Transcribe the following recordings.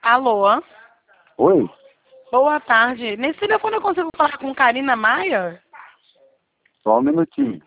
Alô? Oi? Boa tarde. Nesse telefone eu consigo falar com Karina Maia? Só um minutinho.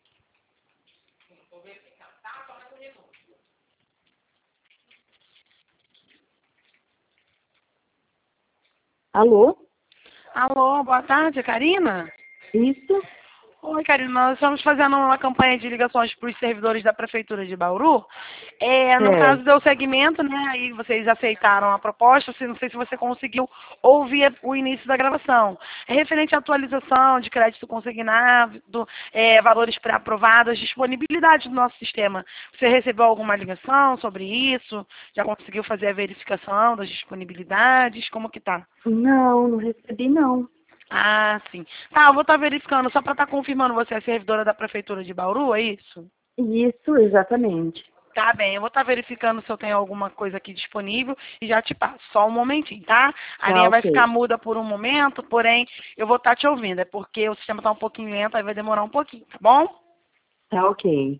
Alô? Alô, boa tarde, Karina? Isso? Oi, Karina, nós estamos fazendo uma campanha de ligações para os servidores da Prefeitura de Bauru. No caso, deu segmento, né? Aí vocês aceitaram a proposta, não sei se você conseguiu ouvir o início da gravação. É referente à atualização de crédito consignado, valores pré-aprovados, disponibilidade do nosso sistema. Você recebeu alguma ligação sobre isso? Já conseguiu fazer a verificação das disponibilidades? Como que tá? Não recebi não. Ah, sim. Tá, eu vou estar verificando, só para estar confirmando você é servidora da Prefeitura de Bauru, é isso? Isso, exatamente. Tá bem, eu vou estar verificando se eu tenho alguma coisa aqui disponível e já te passo. Só um momentinho, tá? A linha vai Ok. ficar muda por um momento, porém eu vou estar te ouvindo. É porque o sistema está um pouquinho lento, aí vai demorar um pouquinho, tá bom? Tá ok.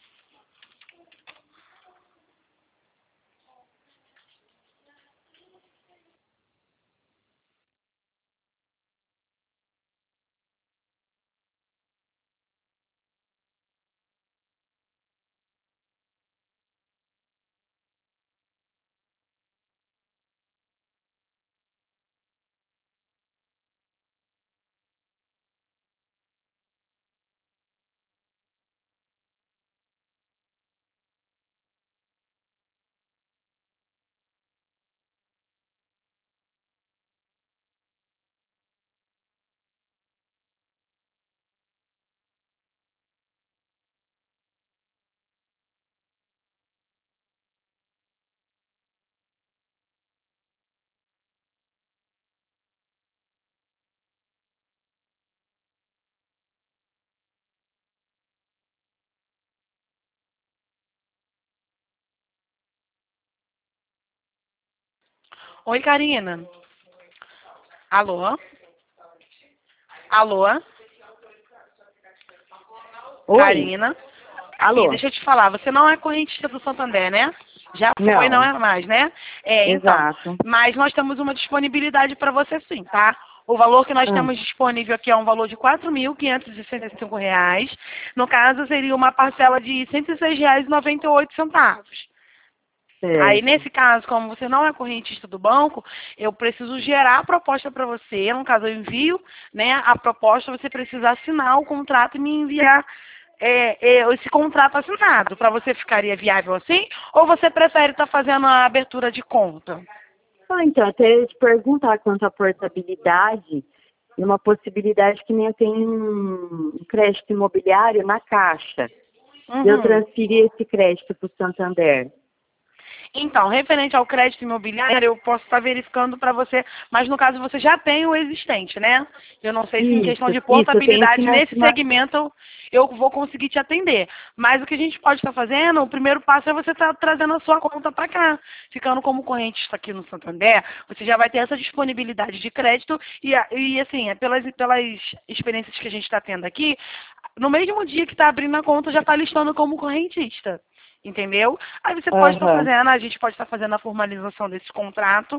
Oi, Karina. Alô? Alô? Oi? Karina? Aqui, Alô? deixa eu te falar, você não é correntista do Santander, né? Já foi, não Não. é mais, né? Então. Exato. Mas nós temos uma disponibilidade para você sim, tá? O valor que nós Ah, temos disponível aqui é um valor de R$ 4.565. No caso, seria uma parcela de R$ 106,98. Aí, certo. nesse caso, como você não é correntista do banco, eu preciso gerar a proposta para você. No caso, eu envio, né, a proposta, você precisa assinar o contrato e me enviar esse contrato assinado. Para você ficaria viável assim? Ou você prefere estar fazendo a abertura de conta? Então, até eu te perguntar quanto à portabilidade e uma possibilidade que nem eu tenho um crédito imobiliário na Caixa. Eu Uhum. transferi esse crédito para o Santander. Então, referente ao crédito imobiliário, eu posso estar verificando para você, mas no caso você já tem o existente, né? Eu não sei se em questão de Isso, eu tenho portabilidade nesse segmento eu vou conseguir te atender. Mas o que a gente pode estar fazendo, o primeiro passo é você estar trazendo a sua conta para cá. Ficando como correntista aqui no Santander, você já vai ter essa disponibilidade de crédito e assim, pelas experiências que a gente está tendo aqui, no mesmo dia que está abrindo a conta, já está listando como correntista. Entendeu? Aí você pode estar Aham. fazendo, a gente pode estar fazendo a formalização desse contrato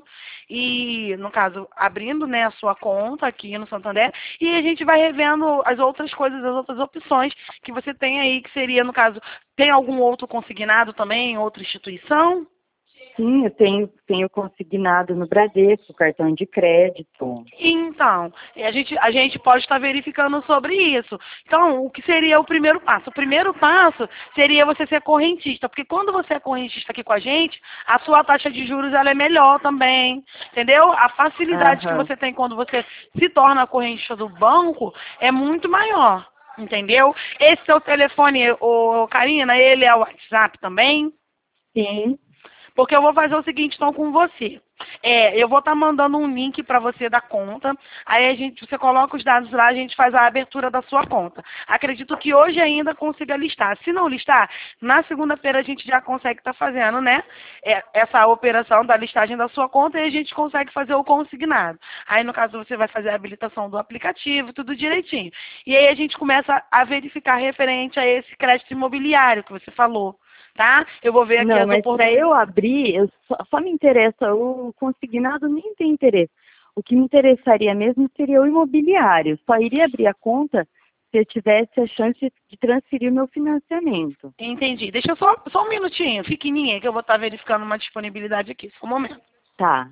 e, no caso, abrindo, né, a sua conta aqui no Santander e a gente vai revendo as outras coisas, as outras opções que você tem aí, que seria, no caso, tem algum outro consignado também, outra instituição? Sim, eu tenho consignado no Bradesco, cartão de crédito. Então, a gente pode estar verificando sobre isso. Então, o que seria o primeiro passo? O primeiro passo seria você ser correntista, porque quando você é correntista aqui com a gente, a sua taxa de juros ela é melhor também, entendeu? A facilidade que Aham. você tem quando você se torna correntista do banco é muito maior, entendeu? Esse seu telefone, Karina, ele é o WhatsApp também? Sim. Porque eu vou fazer o seguinte, então, com você. Eu vou estar mandando um link para você da conta. Aí você coloca os dados lá, a gente faz a abertura da sua conta. Acredito que hoje ainda consiga listar. Se não listar, na segunda-feira a gente já consegue estar fazendo, né? Essa operação da listagem da sua conta e a gente consegue fazer o consignado. Aí, no caso, você vai fazer a habilitação do aplicativo, tudo direitinho. E aí a gente começa a verificar referente a esse crédito imobiliário que você falou. tá? Eu vou ver aqui Não, as mas para oportunidades. eu abrir, só me interessa o consignado, nem tem interesse. O que me interessaria mesmo seria o imobiliário. Só iria abrir a conta se eu tivesse a chance de transferir o meu financiamento. Entendi. Deixa eu só um minutinho, fique em linha, que eu vou estar verificando uma disponibilidade aqui. Só um momento. Tá.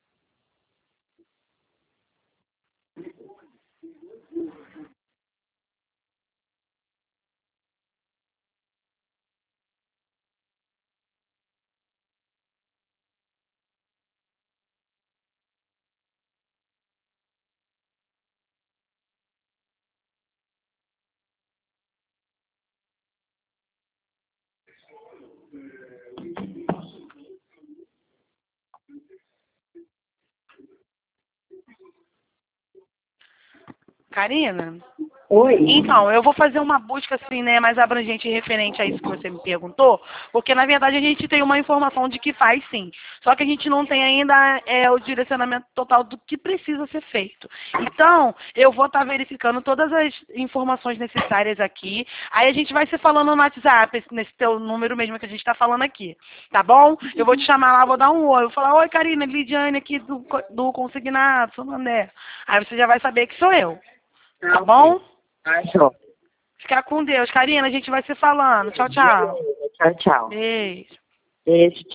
Karina? Oi? Então, eu vou fazer uma busca assim, né, mais abrangente e referente a isso que você me perguntou, porque na verdade a gente tem uma informação de que faz sim, só que a gente não tem ainda o direcionamento total do que precisa ser feito. Então, eu vou estar verificando todas as informações necessárias aqui, aí a gente vai se falando no WhatsApp, nesse teu número mesmo que a gente está falando aqui, tá bom? Eu vou te chamar lá, vou dar um oi, eu vou falar, oi Karina, Lidiane aqui do Consignado, sou André. Aí você já vai saber que sou eu, tá bom? Achou. Ficar com Deus. Karina, a gente vai se falando. Tchau, tchau. Tchau, tchau. Beijo. Beijo.